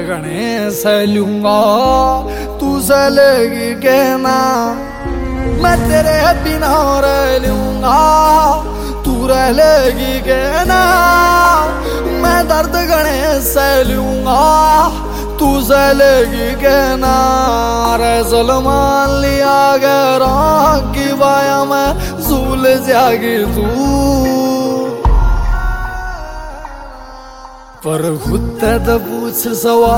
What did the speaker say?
गणे से लूंगा, तू से लेगी कहना मैं तेरे बिना रह लूंगा, तू रह लेगी कहना मैं दर्द गणे से लूंगा, तू से लेगी कहना। रे सलमान लिया गरा की बाया मैं झूल जागी तू, पर खुद तो पूछ सवाल